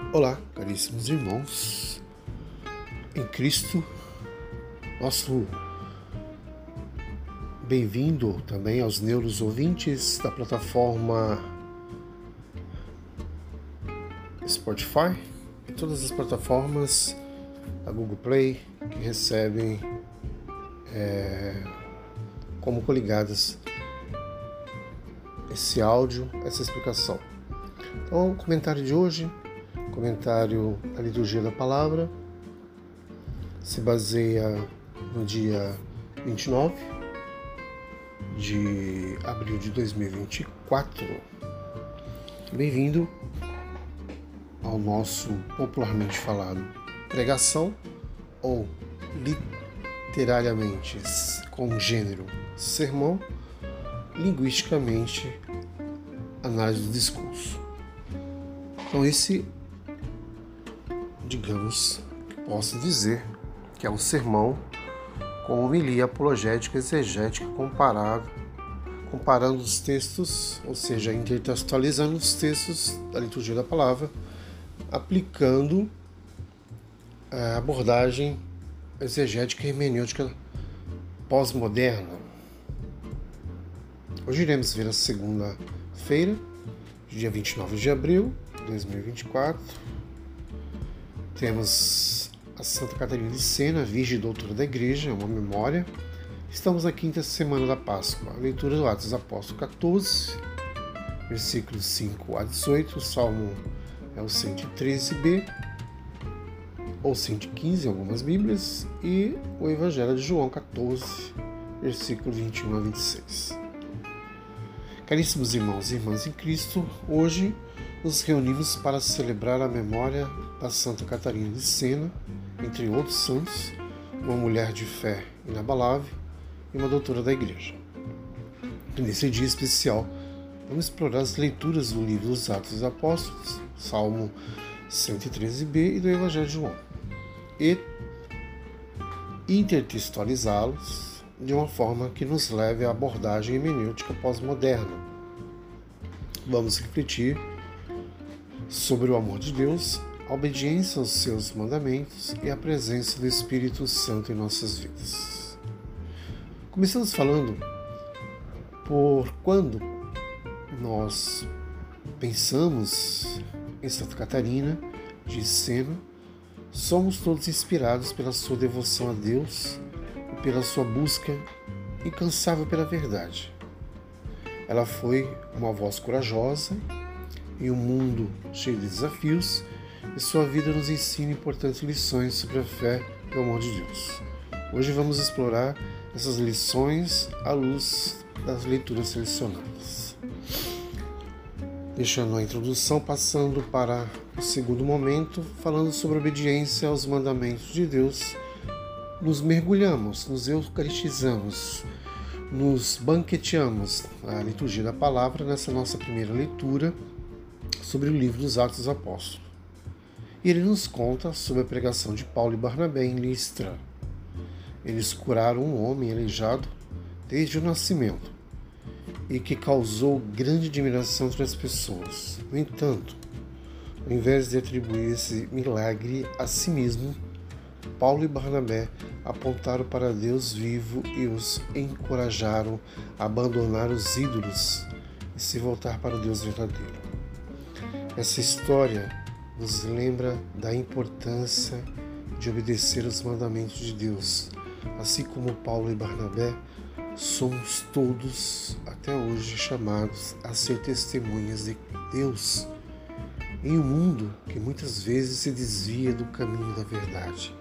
Olá, caríssimos irmãos, em Cristo, nosso bem-vindo também aos neuros ouvintes da plataforma Spotify e todas as plataformas da Google Play que recebem como coligadas esse áudio, essa explicação. Então, o comentário de hoje, comentário da liturgia da palavra, se baseia no dia 29 de abril de 2024. Bem-vindo ao nosso popularmente falado pregação, ou literariamente com gênero sermão, linguisticamente análise do discurso. Então esse, digamos, posso dizer que é um sermão com homilia apologética exegética comparando os textos, ou seja, intertextualizando os textos da liturgia da palavra, aplicando a abordagem exegética e hermenêutica pós-moderna. Hoje iremos ver a segunda-feira, dia 29 de abril de 2024. Temos a Santa Catarina de Sena, Virgem e Doutora da Igreja, uma memória. Estamos na quinta semana da Páscoa. A leitura do Atos dos Apóstolos 14, versículos 5 a 18. O Salmo é o 113b, ou 115 em algumas Bíblias, e o Evangelho de João 14, versículo 21 a 26. Caríssimos irmãos e irmãs em Cristo, hoje nos reunimos para celebrar a memória da Santa Catarina de Sena, entre outros santos, uma mulher de fé inabalável e uma doutora da Igreja. Nesse dia especial, vamos explorar as leituras do livro dos Atos dos Apóstolos, Salmo 113b e do Evangelho de João, e intertextualizá-los de uma forma que nos leve à abordagem hermenêutica pós-moderna. Vamos refletir sobre o amor de Deus, a obediência aos seus mandamentos e a presença do Espírito Santo em nossas vidas. Começamos falando por quando nós pensamos em Santa Catarina de Sena, somos todos inspirados pela sua devoção a Deus e pela sua busca incansável pela verdade. Ela foi uma voz corajosa em um mundo cheio de desafios, e sua vida nos ensina importantes lições sobre a fé e o amor de Deus. Hoje vamos explorar essas lições à luz das leituras selecionadas. Deixando a introdução, passando para o segundo momento, falando sobre a obediência aos mandamentos de Deus, nos mergulhamos, nos eucaristizamos, nos banqueteamos a liturgia da palavra nessa nossa primeira leitura sobre o livro dos Atos dos Apóstolos. E ele nos conta sobre a pregação de Paulo e Barnabé em Listra. Eles curaram um homem aleijado desde o nascimento e que causou grande admiração entre as pessoas. No entanto, ao invés de atribuir esse milagre a si mesmo, Paulo e Barnabé apontaram para Deus vivo e os encorajaram a abandonar os ídolos e se voltar para o Deus verdadeiro. Essa história nos lembra da importância de obedecer aos mandamentos de Deus. Assim como Paulo e Barnabé, somos todos até hoje chamados a ser testemunhas de Deus em um mundo que muitas vezes se desvia do caminho da verdade.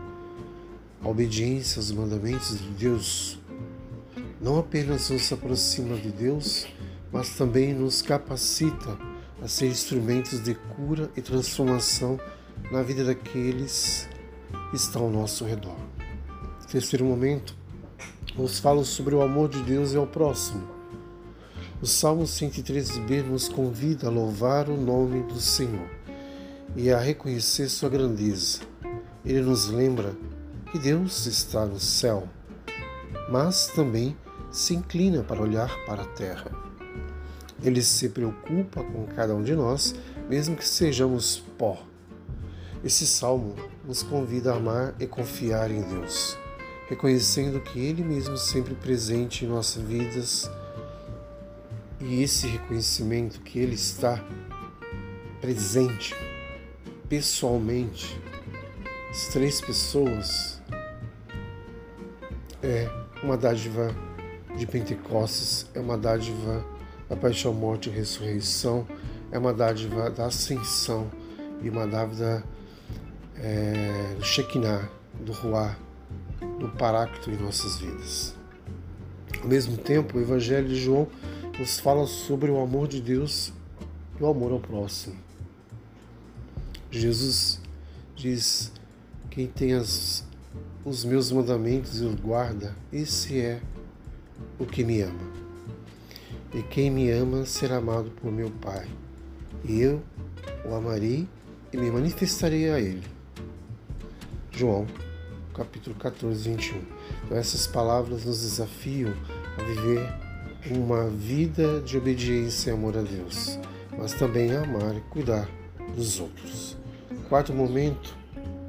A obediência aos mandamentos de Deus não apenas nos aproxima de Deus, mas também nos capacita a ser instrumentos de cura e transformação na vida daqueles que estão ao nosso redor. No terceiro momento, nos fala sobre o amor de Deus e ao próximo. O Salmo 113b nos convida a louvar o nome do Senhor e a reconhecer sua grandeza. Ele nos lembra que Deus está no céu, mas também se inclina para olhar para a terra. Ele se preocupa com cada um de nós, mesmo que sejamos pó, Esse salmo nos convida a amar e confiar em Deus, reconhecendo que Ele mesmo sempre presente em nossas vidas, e esse reconhecimento que Ele está presente pessoalmente, as três pessoas, é uma dádiva de Pentecostes, é uma dádiva da paixão, morte e ressurreição, é uma dádiva da ascensão e uma dádiva do Shekinah, do Ruá, do Paráclito em nossas vidas. Ao mesmo tempo, o Evangelho de João nos fala sobre o amor de Deus e o amor ao próximo. Jesus diz: quem tem os meus mandamentos e os guarda, esse é o que me ama. E quem me ama será amado por meu Pai. E eu o amarei e me manifestarei a ele. João, capítulo 14, 21. Então, essas palavras nos desafiam a viver uma vida de obediência e amor a Deus, mas também a amar e cuidar dos outros. Quarto momento,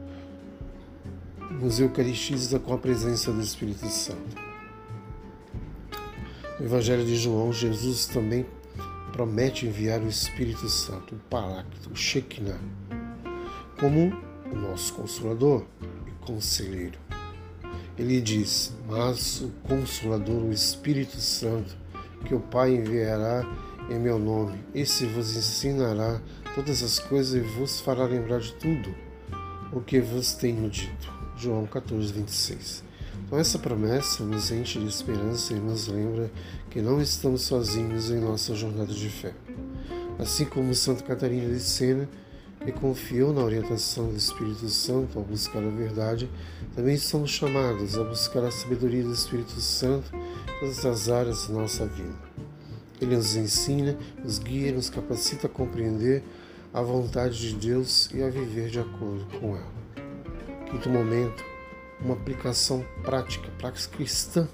nos eucaristiza com a presença do Espírito Santo. No Evangelho de João, Jesus também promete enviar o Espírito Santo, o Paráclito, o Shekinah, como o nosso Consolador e Conselheiro. Ele diz: mas o Consolador, o Espírito Santo, que o Pai enviará em meu nome, esse vos ensinará todas as coisas e vos fará lembrar de tudo o que vos tenho dito. João 14, 26. Então essa promessa nos enche de esperança e nos lembra que não estamos sozinhos em nossa jornada de fé. Assim como Santa Catarina de Sena, que confiou na orientação do Espírito Santo ao buscar a verdade, também somos chamados a buscar a sabedoria do Espírito Santo em todas as áreas da nossa vida. Ele nos ensina, nos guia, nos capacita a compreender a vontade de Deus e a viver de acordo com ela. Quinto momento, uma aplicação prática cristã.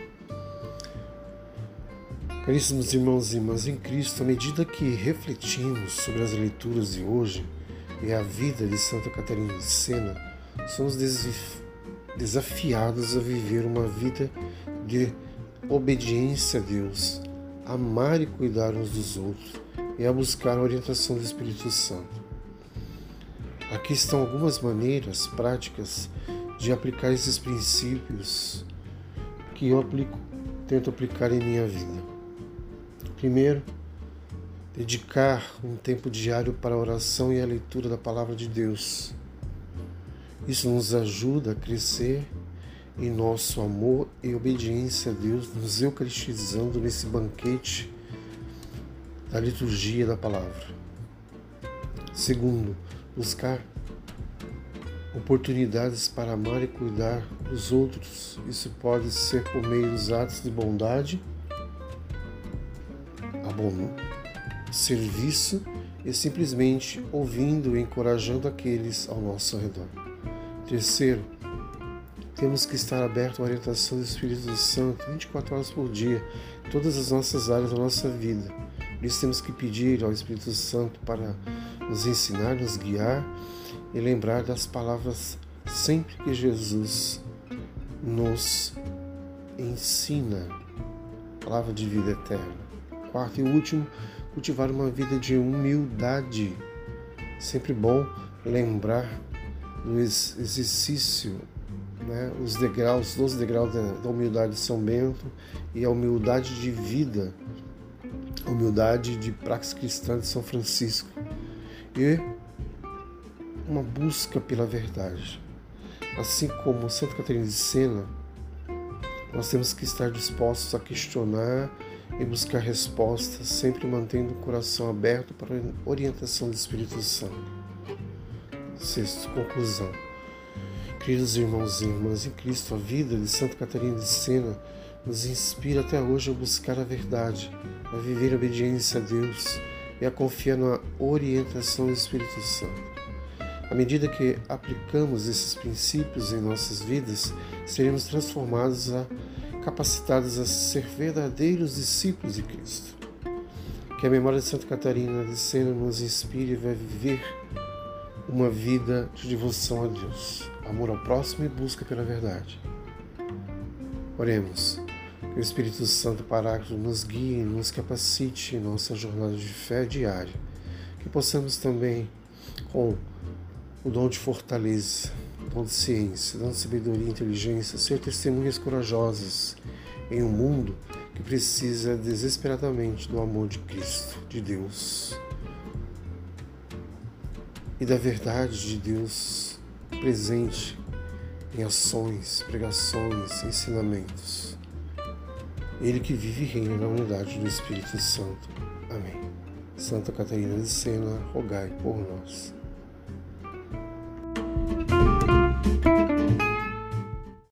Caríssimos irmãos e irmãs em Cristo, à medida que refletimos sobre as leituras de hoje e a vida de Santa Catarina de Sena, somos desafiados a viver uma vida de obediência a Deus, amar e cuidar uns dos outros e a buscar a orientação do Espírito Santo. Aqui estão algumas maneiras práticas de aplicar esses princípios que eu tento aplicar em minha vida. Primeiro, dedicar um tempo diário para a oração e a leitura da Palavra de Deus. Isso nos ajuda a crescer em nosso amor e obediência a Deus, nos eucaristizando nesse banquete da liturgia da Palavra. Segundo, buscar oportunidades para amar e cuidar dos outros. Isso pode ser por meio dos atos de bondade, serviço e simplesmente ouvindo e encorajando aqueles ao nosso redor. Terceiro, temos que estar abertos à orientação do Espírito Santo 24 horas por dia, em todas as nossas áreas da nossa vida. Por isso temos que pedir ao Espírito Santo para nos ensinar, nos guiar e lembrar das palavras sempre que Jesus nos ensina, palavra de vida eterna. Quarto e último, cultivar uma vida de humildade. Sempre bom lembrar do exercício, os 12 degraus da humildade de São Bento e a humildade de vida, a humildade de praxis cristã de São Francisco. E uma busca pela verdade. Assim como Santa Catarina de Sena, nós temos que estar dispostos a questionar e buscar respostas, sempre mantendo o coração aberto para a orientação do Espírito Santo. Sexto, conclusão. Queridos irmãos e irmãs em Cristo, a vida de Santa Catarina de Sena nos inspira até hoje a buscar a verdade, a viver a obediência a Deus e a confiar na orientação do Espírito Santo. À medida que aplicamos esses princípios em nossas vidas, seremos transformados, capacitados a ser verdadeiros discípulos de Cristo. Que a memória de Santa Catarina de Sena nos inspire a viver uma vida de devoção a Deus, amor ao próximo e busca pela verdade. Oremos. Que o Espírito Santo Paráclito nos guie e nos capacite em nossa jornada de fé diária. Que possamos também, com o dom de fortaleza, dom de ciência, dom de sabedoria e inteligência, ser testemunhas corajosas em um mundo que precisa desesperadamente do amor de Cristo, de Deus, e da verdade de Deus presente em ações, pregações, ensinamentos. Ele que vive e reina na unidade do Espírito Santo. Amém. Santa Catarina de Sena, rogai por nós.